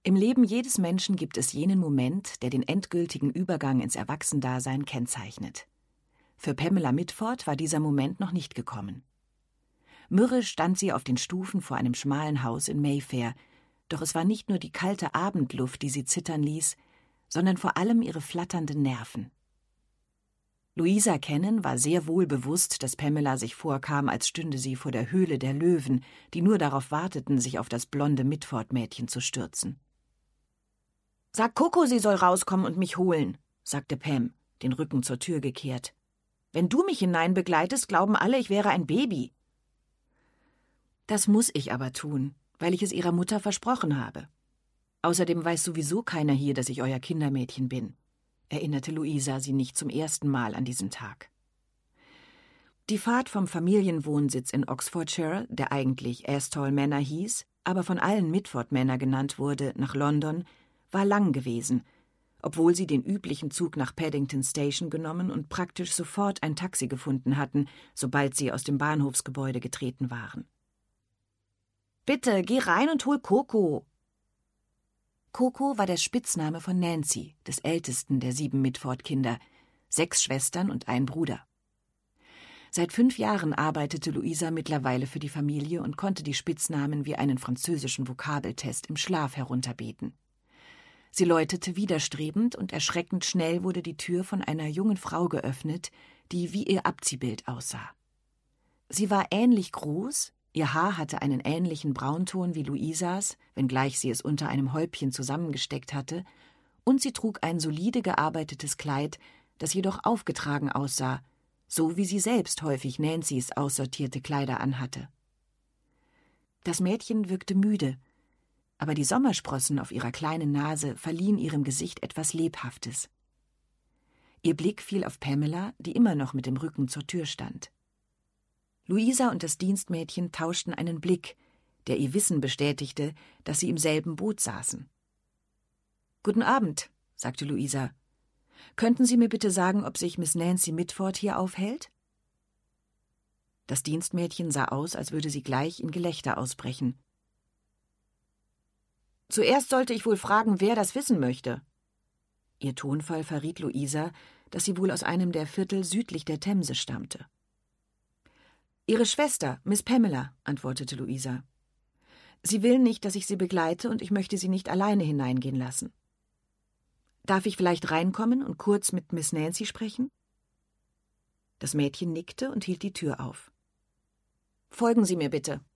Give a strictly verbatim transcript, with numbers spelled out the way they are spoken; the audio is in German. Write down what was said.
Im Leben jedes Menschen gibt es jenen Moment, der den endgültigen Übergang ins Erwachsendasein kennzeichnet. Für Pamela Mitford war dieser Moment noch nicht gekommen. Mürrisch stand sie auf den Stufen vor einem schmalen Haus in Mayfair, doch es war nicht nur die kalte Abendluft, die sie zittern ließ, sondern vor allem ihre flatternden Nerven. Louisa Cannon war sehr wohl bewusst, dass Pamela sich vorkam, als stünde sie vor der Höhle der Löwen, die nur darauf warteten, sich auf das blonde Mitford-Mädchen zu stürzen. »Sag Coco, sie soll rauskommen und mich holen«, sagte Pam, den Rücken zur Tür gekehrt. »Wenn du mich hinein begleitest, glauben alle, ich wäre ein Baby.« »Das muss ich aber tun, weil ich es ihrer Mutter versprochen habe. Außerdem weiß sowieso keiner hier, dass ich euer Kindermädchen bin«, erinnerte Louisa sie nicht zum ersten Mal an diesem Tag. Die Fahrt vom Familienwohnsitz in Oxfordshire, der eigentlich Asthall Manor hieß, aber von allen Mitford Manor genannt wurde, nach London, war lang gewesen, obwohl sie den üblichen Zug nach Paddington Station genommen und praktisch sofort ein Taxi gefunden hatten, sobald sie aus dem Bahnhofsgebäude getreten waren. »Bitte, geh rein und hol Coco!« Coco war der Spitzname von Nancy, des ältesten der sieben Mitford-Kinder, sechs Schwestern und ein Bruder. Seit fünf Jahren arbeitete Louisa mittlerweile für die Familie und konnte die Spitznamen wie einen französischen Vokabeltest im Schlaf herunterbeten. Sie läutete widerstrebend und erschreckend schnell wurde die Tür von einer jungen Frau geöffnet, die wie ihr Abziehbild aussah. Sie war ähnlich groß, ihr Haar hatte einen ähnlichen Braunton wie Louisas, wenngleich sie es unter einem Häubchen zusammengesteckt hatte, und sie trug ein solide gearbeitetes Kleid, das jedoch aufgetragen aussah, so wie sie selbst häufig Nancy's aussortierte Kleider anhatte. Das Mädchen wirkte müde, aber die Sommersprossen auf ihrer kleinen Nase verliehen ihrem Gesicht etwas Lebhaftes. Ihr Blick fiel auf Pamela, die immer noch mit dem Rücken zur Tür stand. Louisa und das Dienstmädchen tauschten einen Blick, der ihr Wissen bestätigte, dass sie im selben Boot saßen. »Guten Abend«, sagte Louisa. »Könnten Sie mir bitte sagen, ob sich Miss Nancy Mitford hier aufhält?« Das Dienstmädchen sah aus, als würde sie gleich in Gelächter ausbrechen. »Zuerst sollte ich wohl fragen, wer das wissen möchte.« Ihr Tonfall verriet Louisa, dass sie wohl aus einem der Viertel südlich der Themse stammte. »Ihre Schwester, Miss Pamela«, antwortete Louisa. »Sie will nicht, dass ich sie begleite, und ich möchte sie nicht alleine hineingehen lassen. Darf ich vielleicht reinkommen und kurz mit Miss Nancy sprechen?« Das Mädchen nickte und hielt die Tür auf. »Folgen Sie mir bitte«,